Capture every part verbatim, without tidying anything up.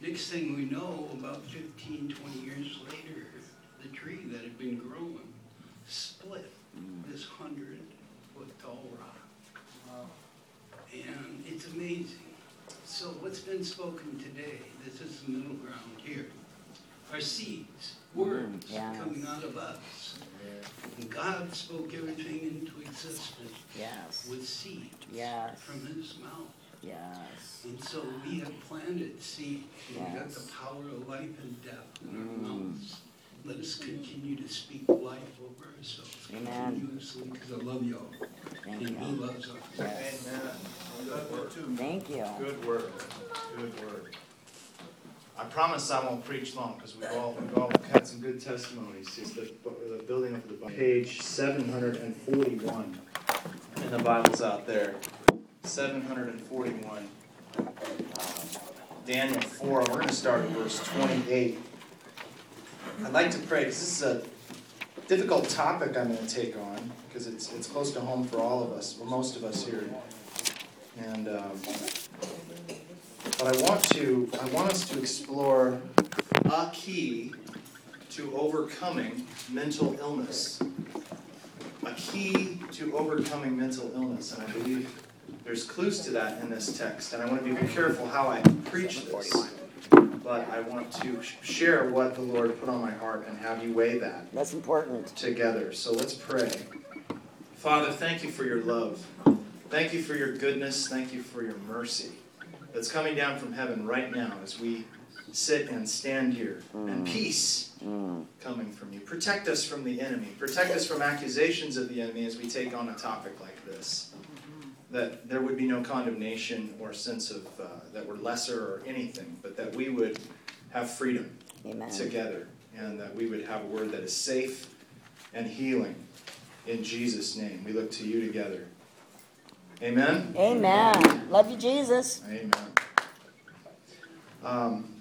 next thing we know, about fifteen, twenty years later, the tree that had been growing split this hundred foot tall rock. Wow. And it's amazing. So what's been spoken today, this is the middle ground here, are seeds, words yes. coming out of us. And God spoke everything into existence yes. with seeds yes. from his mouth. Yes. And so we have planted seeds. Yes. We've got the power of life and death in Mm. our mouths. Let us continue to speak life over ourselves Amen. continuously, because I love y'all. Thank And you. he loves us. Yes. Amen. Good word. Thank you. Good word. Good word. I promise I won't preach long, because we've all we've all had some good testimonies. It's the, the building up the Bible. Page seven hundred forty-one in the Bibles out there. seven hundred forty-one. Uh, Daniel four. We're going to start at verse twenty-eight. I'd like to pray, because this is a difficult topic I'm going to take on, because it's it's close to home for all of us, well, most of us here. And um, but I want to I want us to explore a key to overcoming mental illness. A key to overcoming mental illness, and I believe there's clues to that in this text. And I want to be careful how I preach this. But I want to share what the Lord put on my heart and have you weigh that. That's important. Together. So let's pray. Father, thank you for your love. Thank you for your goodness. Thank you for your mercy that's coming down from heaven right now as we sit and stand here. Mm. And peace Mm. coming from you. Protect us from the enemy. Protect us from accusations of the enemy as we take on a topic like this. That there would be no condemnation or sense of uh, that we're lesser or anything, but that we would have freedom Amen. together, and that we would have a word that is safe and healing in Jesus' name. We look to you together. Amen? Amen. Love you, Jesus. Amen. Um,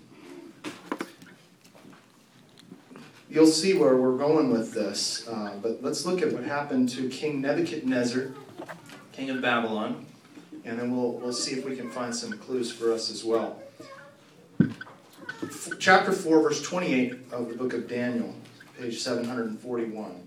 you'll see where we're going with this, uh, but let's look at what happened to King Nebuchadnezzar, king of Babylon, and then we'll we'll see if we can find some clues for us as well. F- chapter four, verse twenty-eight of the book of Daniel, page seven hundred forty-one.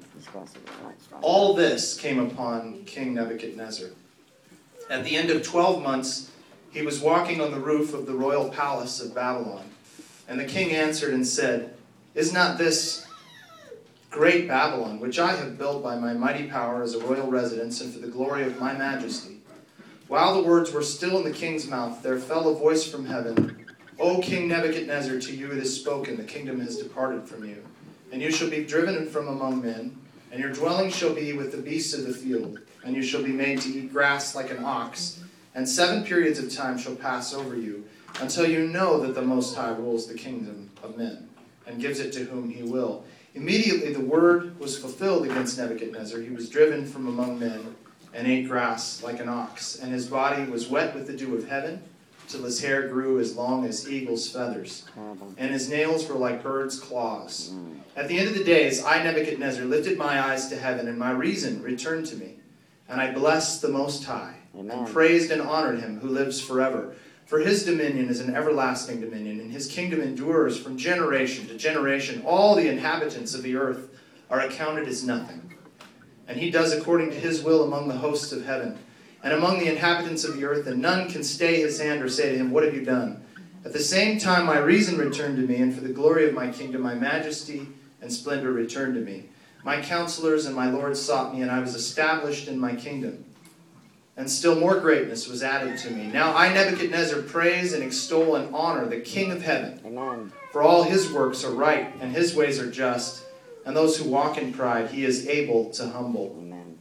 All this came upon King Nebuchadnezzar. At the end of twelve months, he was walking on the roof of the royal palace of Babylon. And the king answered and said, "Is not this great Babylon, which I have built by my mighty power as a royal residence and for the glory of my majesty?" While the words were still in the king's mouth, there fell a voice from heaven, "O King Nebuchadnezzar, to you it is spoken, the kingdom has departed from you. And you shall be driven from among men, and your dwelling shall be with the beasts of the field, and you shall be made to eat grass like an ox. And seven periods of time shall pass over you, until you know that the Most High rules the kingdom of men, and gives it to whom he will." Immediately the word was fulfilled against Nebuchadnezzar. He was driven from among men, and ate grass like an ox. And his body was wet with the dew of heaven, till his hair grew as long as eagle's feathers. And his nails were like birds' claws. At the end of the days, I, Nebuchadnezzar, lifted my eyes to heaven, and my reason returned to me. And I blessed the Most High, Amen. and praised and honored him who lives forever. For his dominion is an everlasting dominion, and his kingdom endures from generation to generation. All the inhabitants of the earth are accounted as nothing. And he does according to his will among the hosts of heaven, and among the inhabitants of the earth, and none can stay his hand or say to him, "What have you done?" At the same time my reason returned to me, and for the glory of my kingdom my majesty and splendor returned to me. My counselors and my lords sought me, and I was established in my kingdom. And still more greatness was added to me. Now I, Nebuchadnezzar, praise and extol and honor the King of heaven. Amen. For all his works are right, and his ways are just, and those who walk in pride he is able to humble. Amen.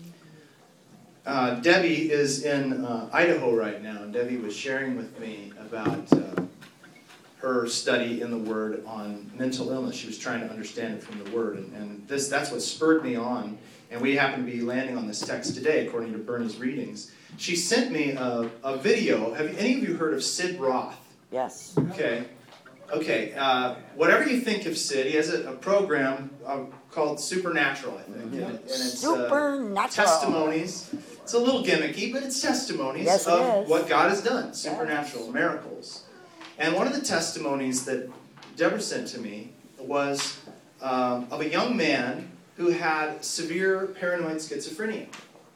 Uh, Debbie is in uh, Idaho right now, and Debbie was sharing with me about uh, her study in the Word on mental illness. She was trying to understand it from the Word, and, and this that's what spurred me on. And we happen to be landing on this text today, according to Bernie's readings. She sent me a, a video. Have any of you heard of Sid Roth? Yes. Okay. Okay. Uh, whatever you think of Sid, he has a, a program uh, called Supernatural, I think. Mm-hmm. And, and it's Supernatural. Uh, testimonies. It's a little gimmicky, but it's testimonies Yes, it of is. what God has done. Supernatural, yes. miracles. And one of the testimonies that Deborah sent to me was um, of a young man who had severe paranoid schizophrenia.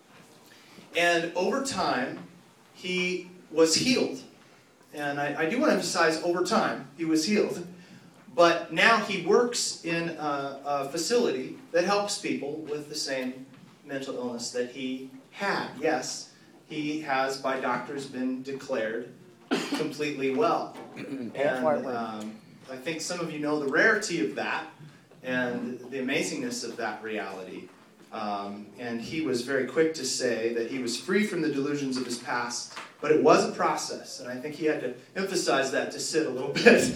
And over time, he was healed. And I, I do want to emphasize over time, he was healed. But now he works in a, a facility that helps people with the same mental illness that he had. Yes, he has, by doctors, been declared completely well. And um, I think some of you know the rarity of that and the amazingness of that reality. Um, and he was very quick to say that he was free from the delusions of his past, but it was a process. And I think he had to emphasize that to sit a little bit.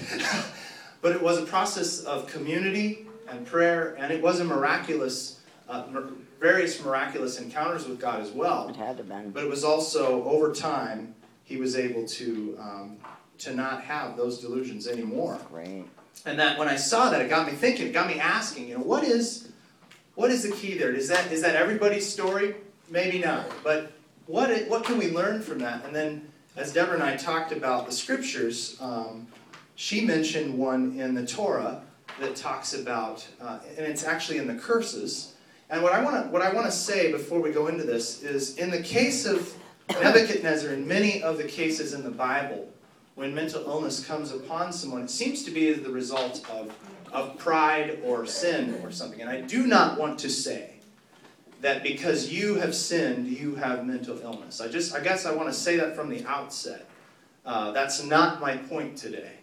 But it was a process of community and prayer, and it was a miraculous, uh, mir- various miraculous encounters with God as well. It had to be. But it was also, over time, he was able to um, to not have those delusions anymore. Great. And that when I saw that, it got me thinking, it got me asking, you know, what is what is the key there? Is that is that everybody's story? Maybe not. But what it, what can we learn from that? And then, as Deborah and I talked about the scriptures, um, she mentioned one in the Torah that talks about, uh, and it's actually in the curses. And what I want to what I want to say before we go into this is, in the case of Nebuchadnezzar, in many of the cases in the Bible, when mental illness comes upon someone, it seems to be as the result of, of pride or sin or something. And I do not want to say that because you have sinned, you have mental illness. I just, I guess I want to say that from the outset. Uh, that's not my point today.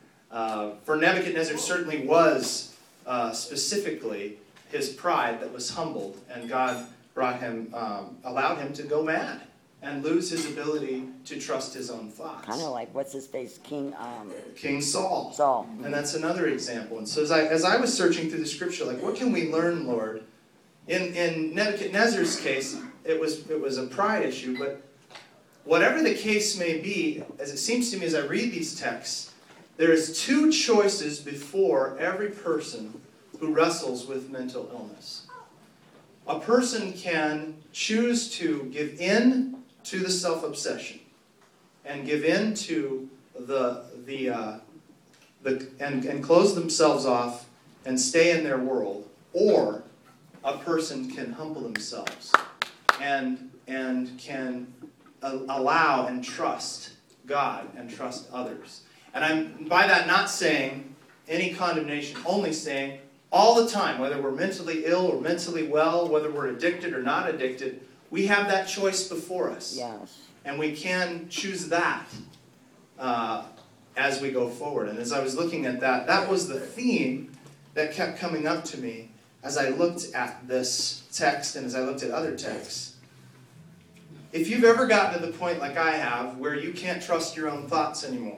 Uh, for Nebuchadnezzar certainly was uh, specifically his pride that was humbled, and God brought him, um, allowed him to go mad and lose his ability to trust his own thoughts. Kind of like, what's his face, King um, King Saul. Saul. And that's another example. And so as I, as I was searching through the scripture, like, what can we learn, Lord? In, in Nebuchadnezzar's case, it was, it was a pride issue, but whatever the case may be, as it seems to me as I read these texts, there is two choices before every person who wrestles with mental illness. A person can choose to give in to the self-obsession and give in to the the uh, the and, and close themselves off and stay in their world, or a person can humble themselves and and can uh, allow and trust God and trust others. And I'm by that not saying any condemnation, only saying all the time, whether we're mentally ill or mentally well, whether we're addicted or not addicted, we have that choice before us. Yes. And we can choose that uh, as we go forward. And as I was looking at that, that was the theme that kept coming up to me as I looked at this text and as I looked at other texts. If you've ever gotten to the point like I have where you can't trust your own thoughts anymore,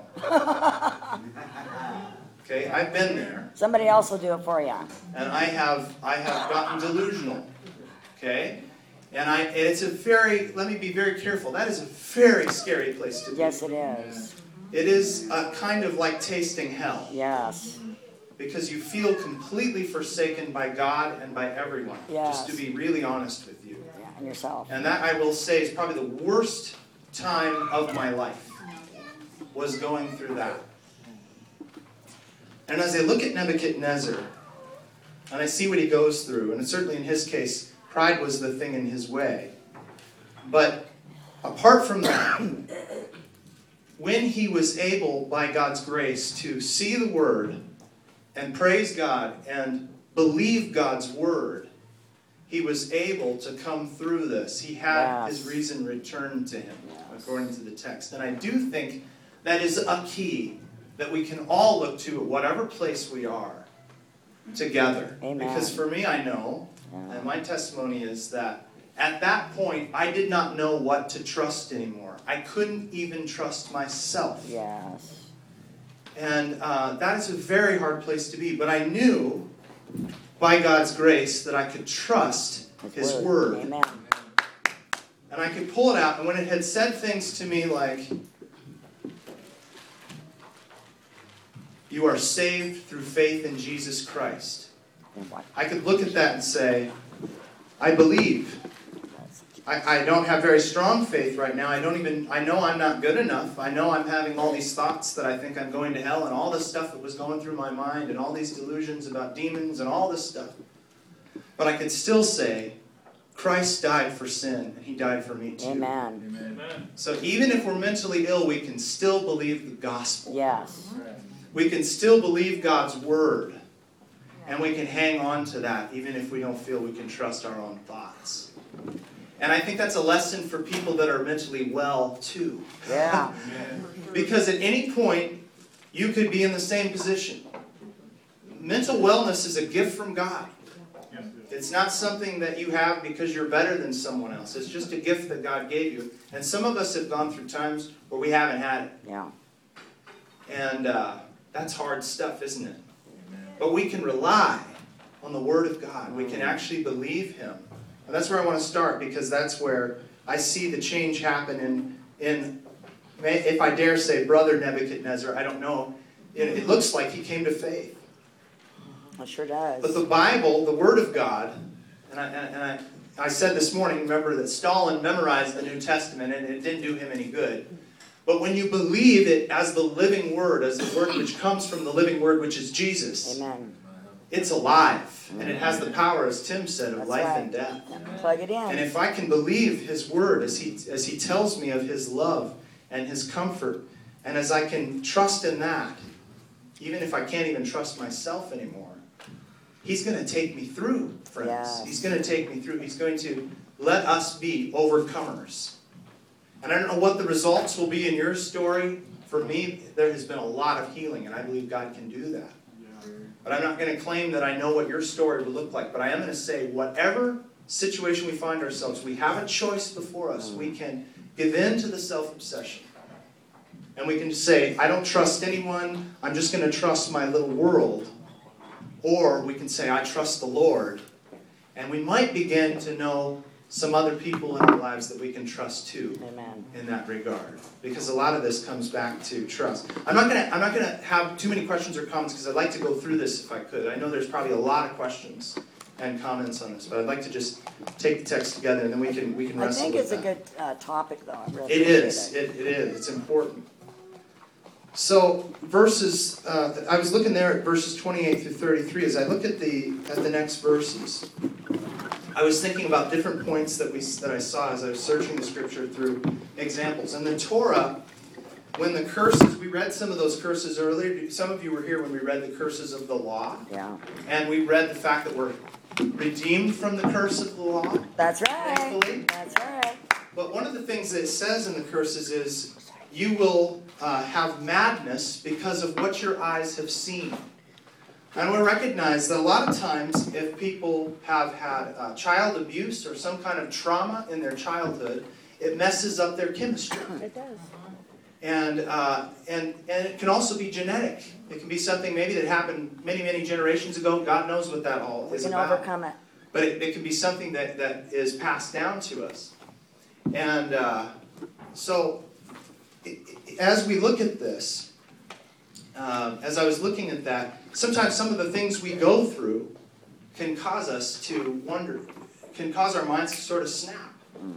okay, I've been there. Somebody else will do it for you. And I have I have gotten delusional. Okay? And I it's a very, let me be very careful, that is a very scary place to be. Yes, it is. It is a kind of like tasting hell. Yes. Because you feel completely forsaken by God and by everyone. Yes. Just to be really honest with you. Yeah, and yourself. And that, I will say, is probably the worst time of my life, was going through that. And as I look at Nebuchadnezzar, and I see what he goes through, and certainly in his case, pride was the thing in his way. But apart from that, when he was able, by God's grace, to see the Word and praise God and believe God's Word, he was able to come through this. He had Yes. his reason returned to him, Yes. according to the text. And I do think that is a key that we can all look to at whatever place we are together. Amen. Because for me, I know, Yeah. and my testimony is that at that point, I did not know what to trust anymore. I couldn't even trust myself. Yes. And uh, that is a very hard place to be. But I knew, by God's grace, that I could trust His Word. Amen. And I could pull it out, and when it had said things to me like, "You are saved through faith in Jesus Christ," And what? I could look at that and say, "I believe." I, I don't have very strong faith right now. I don't even, I know I'm not good enough. I know I'm having all these thoughts that I think I'm going to hell and all this stuff that was going through my mind and all these delusions about demons and all this stuff. But I could still say, Christ died for sin and he died for me too. Amen. Amen. So even if we're mentally ill, we can still believe the gospel. Yes. We can still believe God's word. And we can hang on to that even if we don't feel we can trust our own thoughts. And I think that's a lesson for people that are mentally well too. Yeah. Because at any point, you could be in the same position. Mental wellness is a gift from God. It's not something that you have because you're better than someone else. It's just a gift that God gave you. And some of us have gone through times where we haven't had it. Yeah. And uh, that's hard stuff, isn't it? But we can rely on the Word of God. We can actually believe Him. And that's where I want to start, because that's where I see the change happen in, in if I dare say, Brother Nebuchadnezzar. I don't know. It, it looks like he came to faith. It sure does. But the Bible, the Word of God, and I, and I, I said this morning, remember that Stalin memorized the New Testament and it didn't do him any good. But when you believe it as the living Word, as the Word which comes from the living Word, which is Jesus, Amen. it's alive. And it has the power, as Tim said, of That's life right. and death. Plug it in. And if I can believe His Word as He, as He tells me of His love and His comfort, and as I can trust in that, even if I can't even trust myself anymore, He's going to take me through, friends. Yes. He's going to take me through. He's going to let us be overcomers. And I don't know what the results will be in your story. For me, there has been a lot of healing, and I believe God can do that. But I'm not going to claim that I know what your story will look like. But I am going to say, whatever situation we find ourselves, we have a choice before us. We can give in to the self-obsession. And we can say, I don't trust anyone. I'm just going to trust my little world. Or we can say, I trust the Lord. And we might begin to know some other people in our lives that we can trust too. Amen. In that regard, because a lot of this comes back to trust. I'm not gonna I'm not gonna have too many questions or comments because I'd like to go through this if I could. I know there's probably a lot of questions and comments on this, but I'd like to just take the text together and then we can we can I wrestle think with it's a that. good uh, topic, though. I really It appreciate is. It. It, it is. It's important. So verses, uh, I was looking there at verses twenty-eight through thirty-three. As I look at the at the next verses, I was thinking about different points that we that I saw as I was searching the Scripture through examples. And the Torah, when the curses, we read some of those curses earlier. Some of you were here when we read the curses of the law, Yeah. and we read the fact that we're redeemed from the curse of the law. That's right. Thankfully. That's right. But one of the things that it says in the curses is, you will uh, have madness because of what your eyes have seen. And we recognize that a lot of times if people have had uh, child abuse or some kind of trauma in their childhood, it messes up their chemistry. It does. And, uh, and, and it can also be genetic. It can be something maybe that happened many, many generations ago. God knows what that all We is can about. overcome it. But it, it can be something that, that is passed down to us. And uh, so it, it, as we look at this, um, as I was looking at that, sometimes some of the things we go through can cause us to wonder, can cause our minds to sort of snap.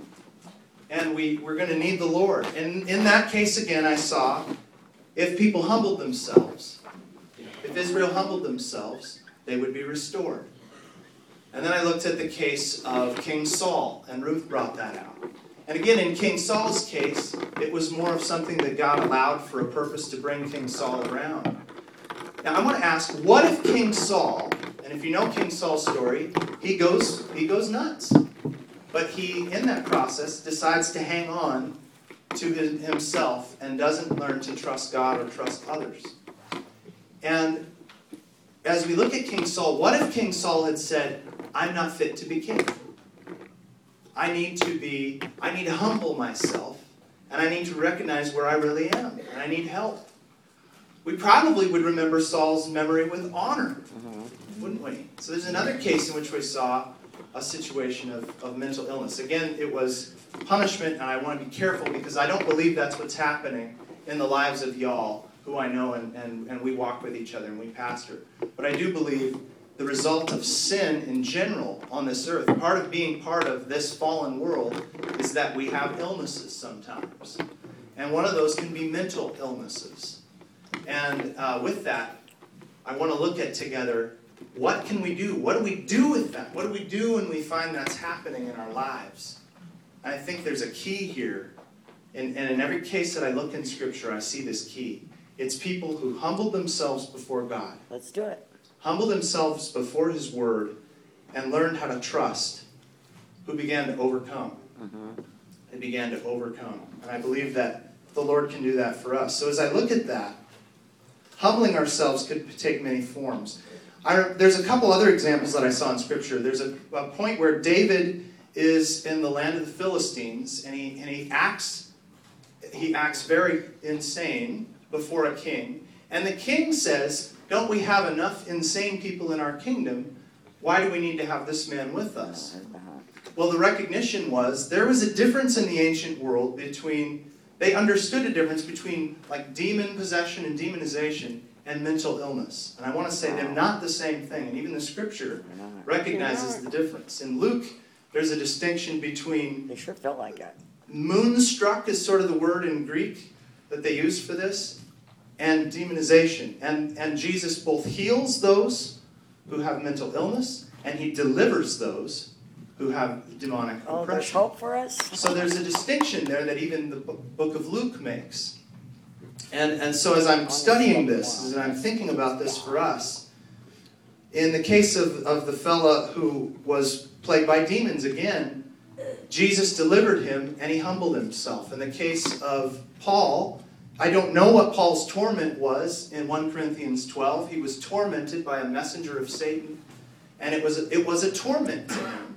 And we, we're going to need the Lord. And in that case, again, I saw, if people humbled themselves, if Israel humbled themselves, they would be restored. And then I looked at the case of King Saul, and Ruth brought that out. And again, in King Saul's case, it was more of something that God allowed for a purpose to bring King Saul around. Now, I want to ask, what if King Saul, and if you know King Saul's story, he goes, he goes nuts. But he, in that process, decides to hang on to his, himself and doesn't learn to trust God or trust others. And as we look at King Saul, what if King Saul had said, I'm not fit to be king. I need to be, I need to humble myself, and I need to recognize where I really am, and I need help. We probably would remember Saul's memory with honor, mm-hmm. wouldn't we? So there's another case in which we saw a situation of, of mental illness. Again, it was punishment, and I want to be careful because I don't believe that's what's happening in the lives of y'all, who I know, and, and, and we walk with each other and we pastor. But I do believe the result of sin in general on this earth. Part of being part of this fallen world is that we have illnesses sometimes. And one of those can be mental illnesses. And uh, with that, I want to look at together, what can we do? What do we do with that? What do we do when we find that's happening in our lives? And I think there's a key here. And, and in every case that I look in Scripture, I see this key. It's people who humble themselves before God. Let's do it. Humble themselves before His Word and learned how to trust, who began to overcome. Mm-hmm. They began to overcome. And I believe that the Lord can do that for us. So as I look at that, humbling ourselves could take many forms. I, there's a couple other examples that I saw in Scripture. There's a, a point where David is in the land of the Philistines, and he, and he acts, he acts very insane before a king. And the king says, don't we have enough insane people in our kingdom? Why do we need to have this man with us? Well, the recognition was there was a difference in the ancient world between, they understood a difference between like demon possession and demonization and mental illness. And I want to say they're not the same thing. And even the Scripture recognizes the difference. In Luke, there's a distinction between... They sure felt like it. Moonstruck is sort of the word in Greek that they use for this. And demonization. And, and Jesus both heals those who have mental illness, and He delivers those who have demonic Oh, oppression. there's hope for us? So there's a distinction there that even the book of Luke makes. And, and so as I'm studying this, as I'm thinking about this for us, in the case of, of the fella who was plagued by demons again, Jesus delivered him and he humbled himself. In the case of Paul, I don't know what Paul's torment was in First Corinthians twelve. He was tormented by a messenger of Satan, and it was a, it was a torment to him.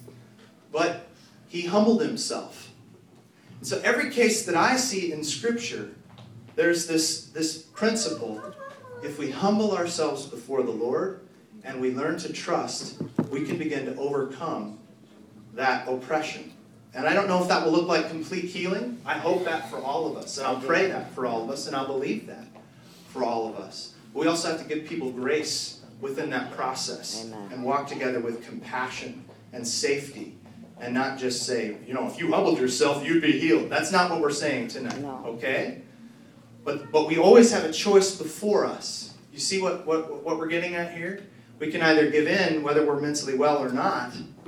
But he humbled himself. And so every case that I see in Scripture, there's this, this principle. If we humble ourselves before the Lord and we learn to trust, we can begin to overcome that oppression. And I don't know if that will look like complete healing. I hope that for all of us. And I'll pray that for all of us. And I'll believe that for all of us. But we also have to give people grace within that process. Amen. And walk together with compassion and safety. And not just say, you know, if you humbled yourself, you'd be healed. That's not what we're saying tonight. No. Okay? But but we always have a choice before us. You see what, what, what we're getting at here? We can either give in, whether we're mentally well or not,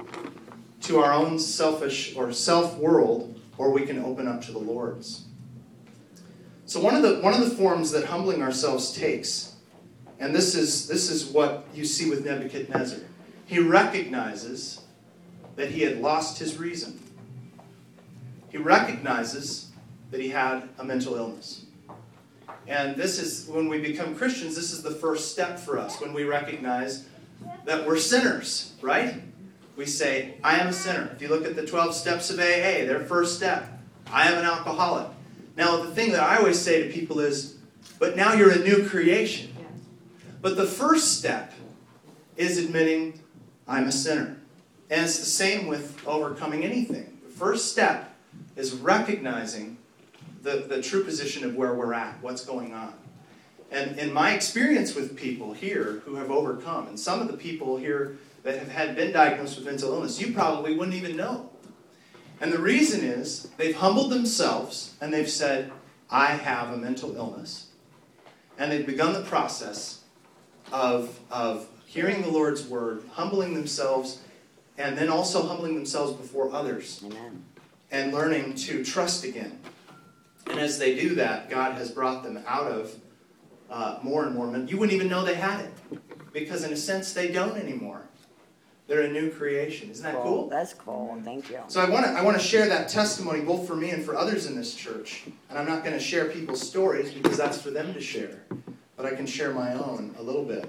to our own selfish or self-world, or we can open up to the Lord's. So one of the one of the forms that humbling ourselves takes, and this is this is what you see with Nebuchadnezzar. He recognizes that he had lost his reason. He recognizes that he had a mental illness. And this is, when we become Christians, this is the first step for us, when we recognize that we're sinners, right? We say, I am a sinner. If you look at the twelve steps of A A, their first step, I am an alcoholic. Now, the thing that I always say to people is, but now you're a new creation. But the first step is admitting, I'm a sinner. And it's the same with overcoming anything. The first step is recognizing the, the true position of where we're at, what's going on. And in my experience with people here who have overcome, and some of the people here that have had been diagnosed with mental illness, you probably wouldn't even know. And the reason is they've humbled themselves and they've said, I have a mental illness. And they've begun the process of, of hearing the Lord's word, humbling themselves, and then also humbling themselves before others. Amen. And learning to trust again. And as they do that, God has brought them out of uh, more and more men. You wouldn't even know they had it. Because in a sense, they don't anymore. They're a new creation. Isn't that Cool. cool? That's cool. Thank you. So I want to I want to share that testimony both for me and for others in this church. And I'm not going to share people's stories because that's for them to share. But I can share my own a little bit.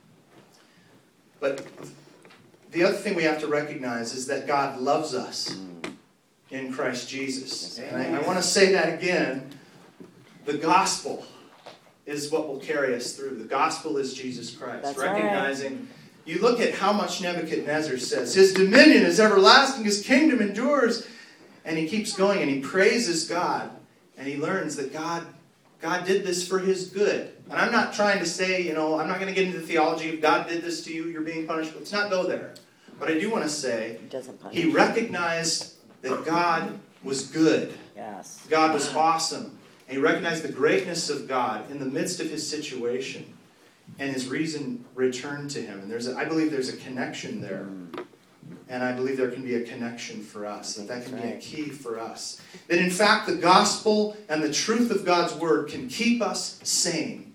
But the other thing we have to recognize is that God loves us in Christ Jesus. And I, I want to say that again. The gospel is what will carry us through. The gospel is Jesus Christ. That's Recognizing, right. You look at how much Nebuchadnezzar says, his dominion is everlasting, his kingdom endures. And he keeps going and he praises God. And he learns that God God did this for his good. And I'm not trying to say, you know, I'm not going to get into the theology of God did this to you, you're being punished. Let's not go there. But I do want to say, It doesn't punish. he recognized that God was good. Yes. God was awesome. And he recognized the greatness of God in the midst of his situation. And his reason returned to him. And there's a, I believe there's a connection there. And I believe there can be a connection for us. That that can be a key for us. That in fact the gospel and the truth of God's word can keep us sane.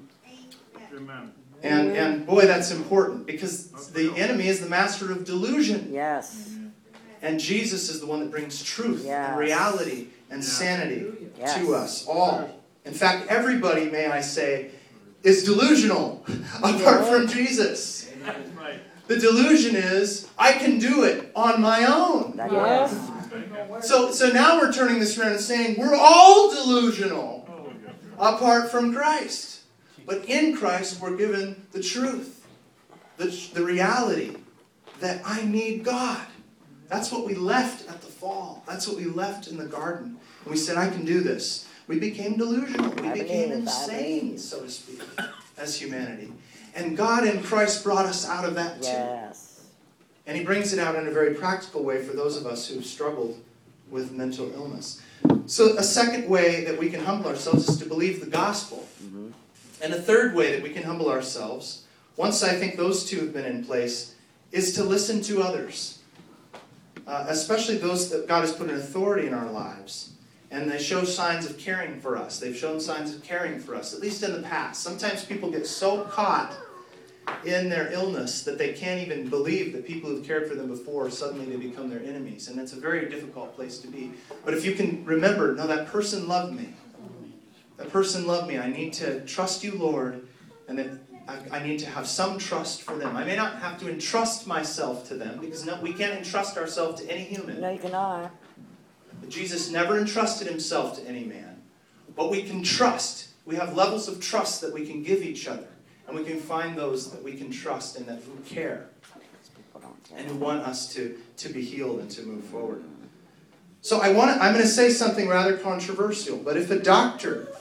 Amen. And, and boy, that's important. Because the enemy is the master of delusion. Yes. And Jesus is the one that brings truth Yes. and reality and Yeah. sanity Yes. to us all. In fact, everybody, may I say, is delusional apart from Jesus. That's right. The delusion is, I can do it on my own. That Yes. is. So, so now we're turning this around and saying, we're all delusional Oh, yeah. apart from Christ. But in Christ, we're given the truth, the, the reality that I need God. That's what we left at the fall. That's what we left in the garden. And we said, I can do this. We became delusional. We I became believe, I insane, believe. so to speak, as humanity. And God in Christ brought us out of that too. Yes. And he brings it out in a very practical way for those of us who've struggled with mental illness. So a second way that we can humble ourselves is to believe the gospel. Mm-hmm. And a third way that we can humble ourselves, once I think those two have been in place, is to listen to others. Uh, especially those that God has put in authority in our lives. And they show signs of caring for us. They've shown signs of caring for us, at least in the past. Sometimes people get so caught in their illness that they can't even believe that people who've cared for them before, suddenly they become their enemies. And it's a very difficult place to be. But if you can remember, no, that person loved me. That person loved me. I need to trust you, Lord, and that I, I need to have some trust for them. I may not have to entrust myself to them, because no, we can't entrust ourselves to any human. No, you cannot. But Jesus never entrusted himself to any man. But we can trust. We have levels of trust that we can give each other. And we can find those that we can trust and that who care. People don't care. And who want us to, to be healed and to move forward. So I want to, I'm going to say something rather controversial. But if a doctor,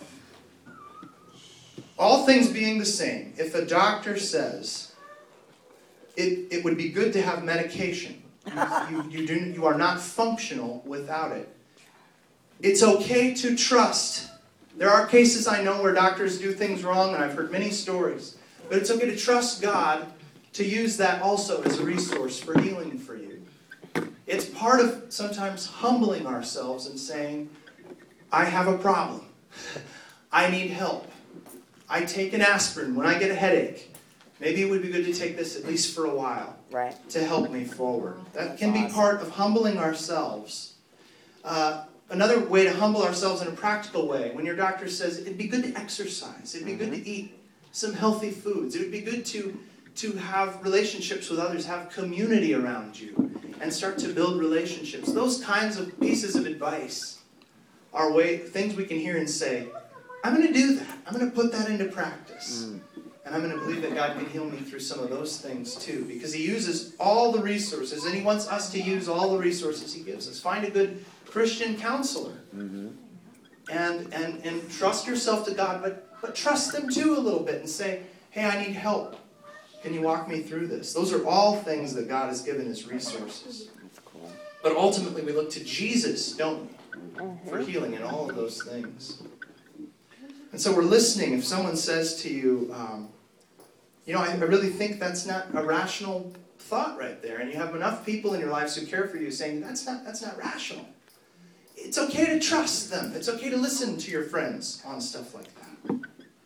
all things being the same, if a doctor says, it, it would be good to have medication. You, you, do, you are not functional without it. It's okay to trust. There are cases I know where doctors do things wrong, and I've heard many stories. But it's okay to trust God to use that also as a resource for healing for you. It's part of sometimes humbling ourselves and saying, I have a problem. I need help. I take an aspirin when I get a headache. Maybe it would be good to take this at least for a while. Right. To help me forward. That can be part of humbling ourselves. Uh, another way to humble ourselves in a practical way, when your doctor says it'd be good to exercise, it'd be good to eat some healthy foods, it would be good to, to have relationships with others, have community around you, and start to build relationships. Those kinds of pieces of advice are way, things we can hear and say, I'm going to do that. I'm going to put that into practice. Mm. And I'm going to believe that God can heal me through some of those things too. Because he uses all the resources, and he wants us to use all the resources he gives us. Find a good Christian counselor. Mm-hmm. And, and, and trust yourself to God, but, but trust them too a little bit and say, hey, I need help. Can you walk me through this? Those are all things that God has given as resources. That's cool. But ultimately we look to Jesus, don't we? Mm-hmm. For healing in all of those things. And so we're listening. If someone says to you, um, you know, I, I really think that's not a rational thought right there. And you have enough people in your lives who care for you saying, that's not, that's not rational. It's okay to trust them. It's okay to listen to your friends on stuff like that.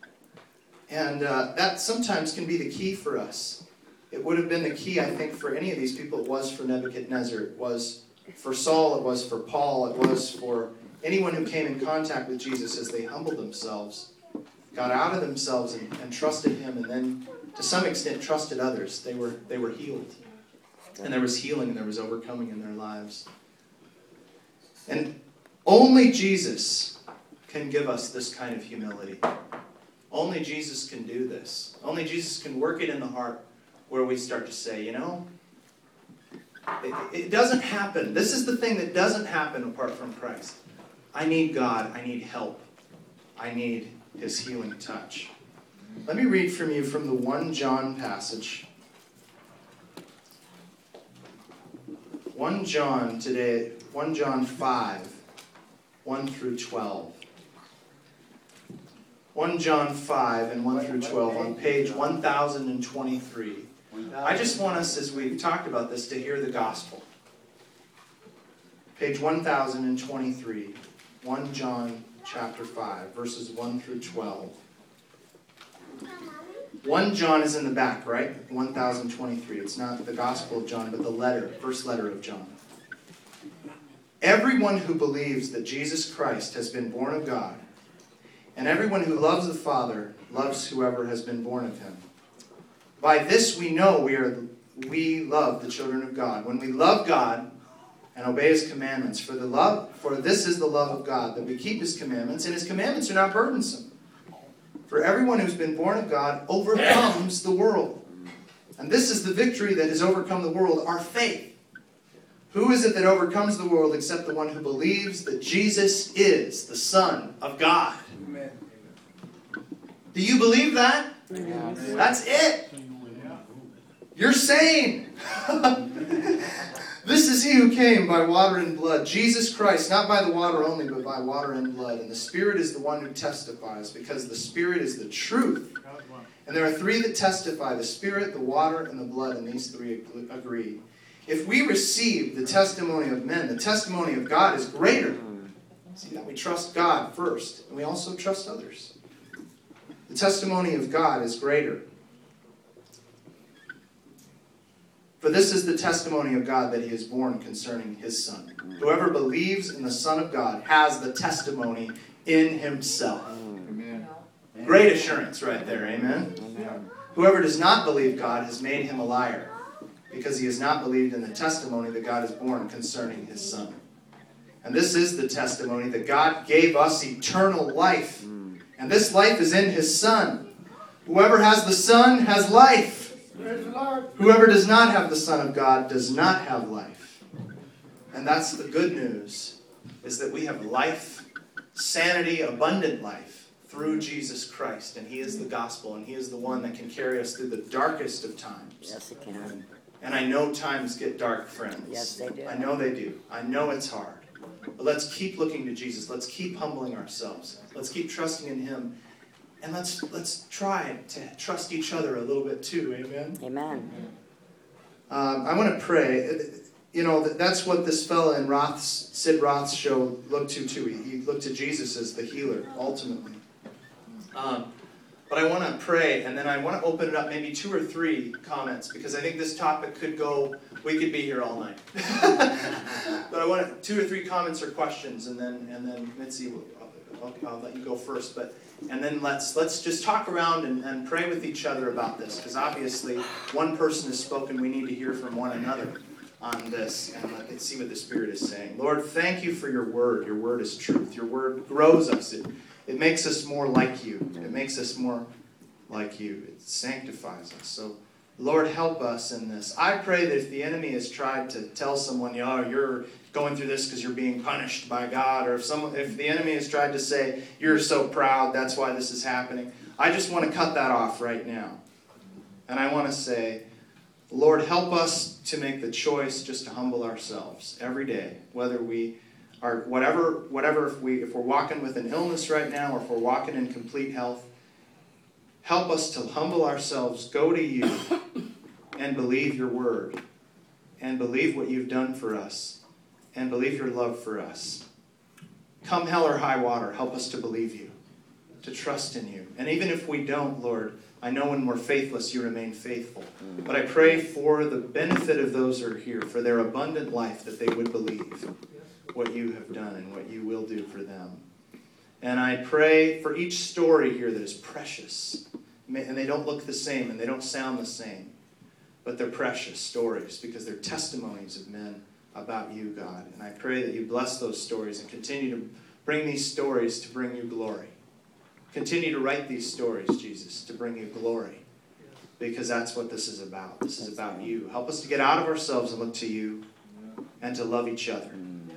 And uh, that sometimes can be the key for us. It would have been the key, I think, for any of these people. It was for Nebuchadnezzar. It was for Saul. It was for Paul. It was for anyone who came in contact with Jesus as they humbled themselves, got out of themselves and, and trusted him, and then to some extent trusted others. They were, they were healed. And there was healing and there was overcoming in their lives. And only Jesus can give us this kind of humility. Only Jesus can do this. Only Jesus can work it in the heart where we start to say, you know, it, it doesn't happen. This is the thing that doesn't happen apart from Christ. I need God. I need help. I need his healing touch. Let me read from you from the First John passage. First John today, First John five, one through twelve. First John five and one through twelve on page one thousand twenty-three. I just want us, as we've talked about this, to hear the gospel. Page one thousand twenty-three, First John chapter five, verses one through twelve. First John is in the back, right? one thousand twenty-three. It's not the Gospel of John, but the letter, first letter of John. Everyone who believes that Jesus Christ has been born of God, and everyone who loves the Father loves whoever has been born of him. By this we know we are we love the children of God, when we love God and obey his commandments. For the love, for this is the love of God, that we keep his commandments, and his commandments are not burdensome. For everyone who's been born of God overcomes the world. And this is the victory that has overcome the world, our faith. Who is it that overcomes the world except the one who believes that Jesus is the Son of God? Amen. Do you believe that? Yes. That's it. You're sane. This is he who came by water and blood, Jesus Christ, not by the water only, but by water and blood. And the Spirit is the one who testifies, because the Spirit is the truth. And there are three that testify, the Spirit, the water, and the blood, and these three agree. If we receive the testimony of men, the testimony of God is greater. See that? We trust God first, and we also trust others. The testimony of God is greater. For this is the testimony of God, that he is born concerning his Son. Whoever believes in the Son of God has the testimony in himself. Amen. Great assurance right there, amen? Amen. Whoever does not believe God has made him a liar, because he has not believed in the testimony that God is born concerning his Son. And this is the testimony, that God gave us eternal life. And this life is in his Son. Whoever has the Son has life. Praise the Lord. Whoever does not have the Son of God does not have life. And that's the good news, is that we have life, sanity, abundant life through Jesus Christ. And he is the gospel, and he is the one that can carry us through the darkest of times. Yes, it can. And I know times get dark, friends. Yes, they do. I know they do. I know it's hard. But let's keep looking to Jesus. Let's keep humbling ourselves. Let's keep trusting in him. And let's let's try to trust each other a little bit too. Amen? Amen. Um, I want to pray. You know, that's what this fella in Roth's, Sid Roth's show looked to too. He, he looked to Jesus as the healer, ultimately. Um, but I want to pray, and then I want to open it up, maybe two or three comments, because I think this topic could go, we could be here all night. But I want two or three comments or questions, and then and then Mitzi, I'll, I'll let you go first. But and then let's let's just talk around and, and pray with each other about this, because obviously one person has spoken. We need to hear from one another on this, and let's see what the Spirit is saying. Lord, thank you for your word. Your word is truth. Your word grows us. It, it makes us more like you. It makes us more like you. It sanctifies us. So, Lord, help us in this. I pray that if the enemy has tried to tell someone, you know, you're going through this because you're being punished by God, or if someone, if the enemy has tried to say, you're so proud, that's why this is happening, I just want to cut that off right now. And I want to say, Lord, help us to make the choice just to humble ourselves every day, whether we are, whatever, whatever if, we, if we're walking with an illness right now, or if we're walking in complete health. Help us to humble ourselves, go to you, and believe your word, and believe what you've done for us, and believe your love for us. Come hell or high water, help us to believe you, to trust in you. And even if we don't, Lord, I know when we're faithless, you remain faithful. But I pray for the benefit of those who are here, for their abundant life, that they would believe what you have done and what you will do for them. And I pray for each story here that is precious. And they don't look the same and they don't sound the same. But they're precious stories because they're testimonies of men about you, God. And I pray that you bless those stories and continue to bring these stories to bring you glory. Continue to write these stories, Jesus, to bring you glory. Because that's what this is about. This is about you. Help us to get out of ourselves and look to you and to love each other.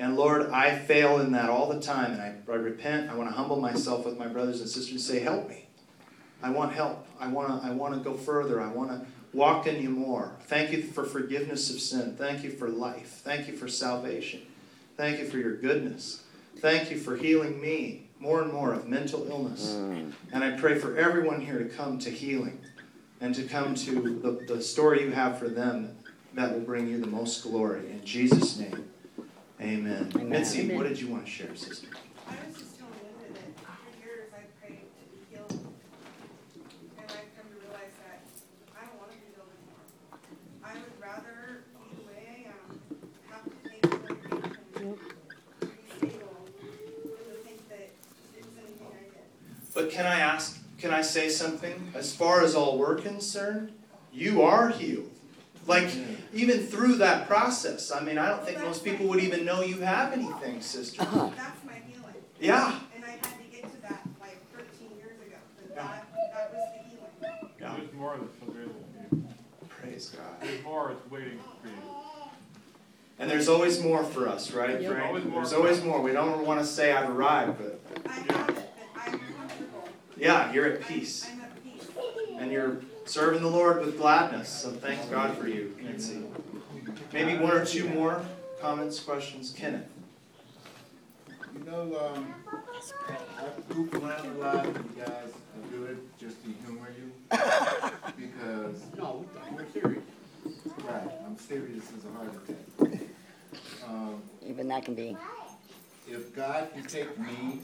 And Lord, I fail in that all the time, and I, I repent. I want to humble myself with my brothers and sisters and say, help me. I want help. I want to I want to go further. I want to walk in you more. Thank you for forgiveness of sin. Thank you for life. Thank you for salvation. Thank you for your goodness. Thank you for healing me more and more of mental illness. And I pray for everyone here to come to healing and to come to the, the story you have for them that will bring you the most glory. In Jesus' name, amen. Amen. Mitzi, Amen. what did you want to share, sister? I was just telling Linda that for years I prayed to be healed, and I've come to realize that I don't want to be healed anymore. I would rather be the way I am, have to take medication, be stable, than to think that it was anything I did. But can I ask, can I say something? As far as all we're concerned, you are healed. Like, even through that process. I mean, I don't think most people would even know you have anything, sister. That's my healing. Yeah. And I had to get to that like thirteen years ago. That that, that was the healing. Yeah. There's more that's available to you. Praise God. There's more that's waiting for you. And there's always more for us, right, Yep. Frank? Always more. There's always more. We don't want to say I've arrived, but I have it, but I'm comfortable. yeah, you're at peace. I'm at peace. And you're serving the Lord with gladness. So thank God for you, Nancy. Maybe one or two more comments, questions. Kenneth. You know, um, I goof around a lot, and you guys are good just to humor you. Because, No, we're serious. right, I'm serious as a heart attack. Um, Even that can be. if God can take me,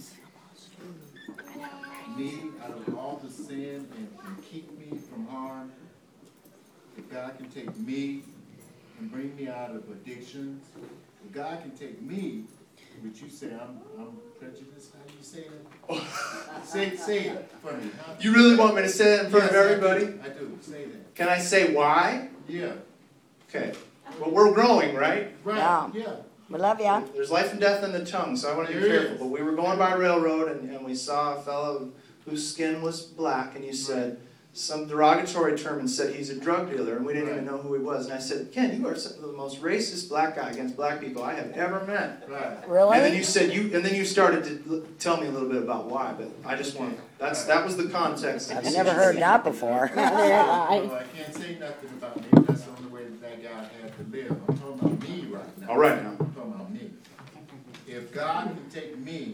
me out of all the sin and, and keep me from harm, if God can take me and bring me out of addictions, if God can take me, which you say I'm, I'm prejudiced, how do you say that? say, say it for me. Huh? You really want me to say that in front Yes, of everybody? I do, I do, say that. Can I say why? Yeah, Okay. Well, we're growing, right? right, Yeah. yeah. We love ya. There's life and death in the tongue, so I want to be There careful. is. But we were going by railroad, and, and we saw a fellow whose skin was black, and you said some derogatory term and said he's a drug dealer, and we didn't even Right. know who he was. And I said, Ken, you are some- the most racist black guy against black people I have ever met. Right. And then Really? you said you, and then you started to l- tell me a little bit about why. But I just want that's that was the context. I've never heard that before. Well, I can't say nothing about me. That's the only way that that guy had to live. I'm talking about me right now. All right now. I'm talking about me. If God can take me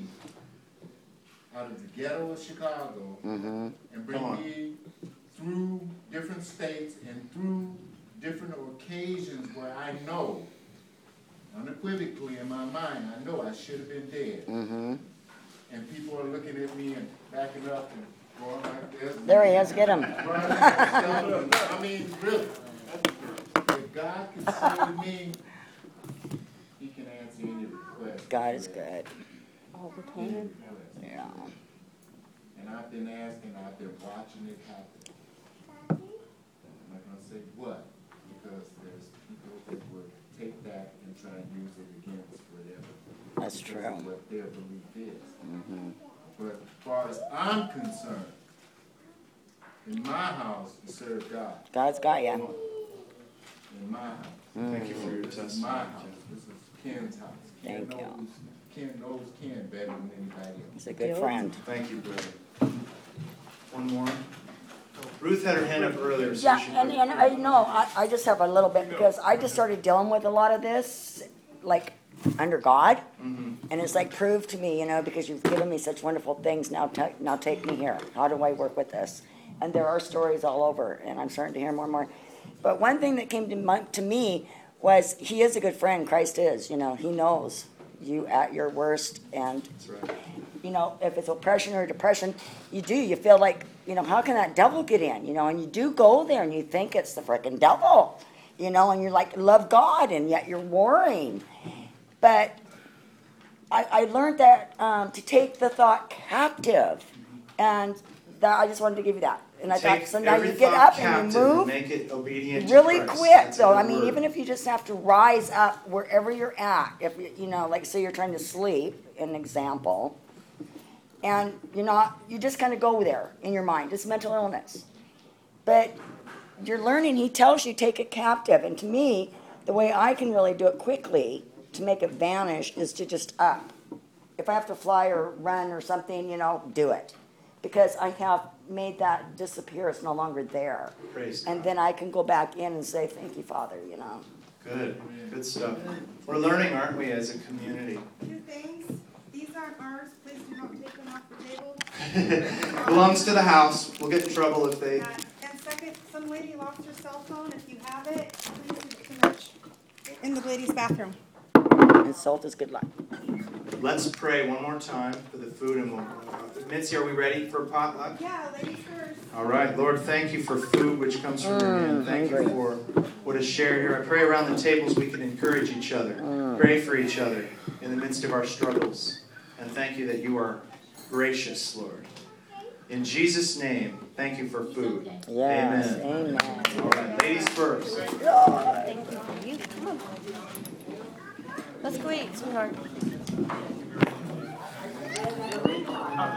out of the ghetto of Chicago Mm-hmm. and bring Come on. me through different states and through different occasions where I know, unequivocally in my mind, I know I should have been dead. Mm-hmm. And people are looking at me and backing up and going like this. There he is. Get him. I mean, really. If God can save me, He can answer any request. God is good. All the time? Yeah. And I've been asking, I've been watching it happen. I'm not gonna say what, because there's people that would take that and try and use it against whatever. That's because true. of what their belief is. Mm-hmm. But as far as I'm concerned, in my house, we serve God. God's got ya. In my house. Thank you for your This is testimony. my house. This is Ken's house. Ken Thank you. knows- Ken knows Ken better than anybody else. He's a good friend. Thank you, brother. One more. Ruth had her hand up earlier. So Yeah, she and, and I know, I, I just have a little bit, because I just started dealing with a lot of this, like, under God. Mm-hmm. And it's like, prove to me, you know, because you've given me such wonderful things, now ta- now take me here. How do I work with this? And there are stories all over, and I'm starting to hear more and more. But one thing that came to, my, to me was, he is a good friend, Christ is, you know, he knows you at your worst, and That's right. you know, if it's oppression or depression, you do, you feel like, you know, how can that devil get in, you know, and you do go there and you think it's the frickin' devil, you know, and you're like, love God, and yet you're warring. But I, I learned that um, to take the thought captive, and that, I just wanted to give you that. And I thought, Take so now every you get thought up and you captive move make it obedient to really Christ. quick. That's a So good I mean, word. even if you just have to rise up wherever you're at, if you, you know, like say you're trying to sleep, an example, and you're not, you just kind of go there in your mind. It's mental illness, but you're learning. He tells you take it captive, and to me, the way I can really do it quickly to make it vanish is to just up. If I have to fly or run or something, you know, do it. Because I have made that disappear, it's no longer there. Praise And God. then I can go back in and say, thank you, Father, you know. Good, good stuff. We're learning, aren't we, as a community? Two things, these aren't ours, please do not take them off the table. Belongs to the house. We'll get in trouble if they. Uh, And second, some lady lost her cell phone, if you have it, please give it to Mitch in the ladies' bathroom. And salt is good luck. Let's pray one more time for the food, and we'll. Mitzi, are we ready for potluck? Yeah, ladies first. All right, Lord, thank you for food which comes from your hand. Thank you hungry. for what is shared here. I pray around the tables we can encourage each other, pray for each other in the midst of our struggles. And thank you that you are gracious, Lord. In Jesus' name, thank you for food. Yes, Amen. amen. All right, ladies first. Thank you for you. Come on. Let's go eat, sweetheart.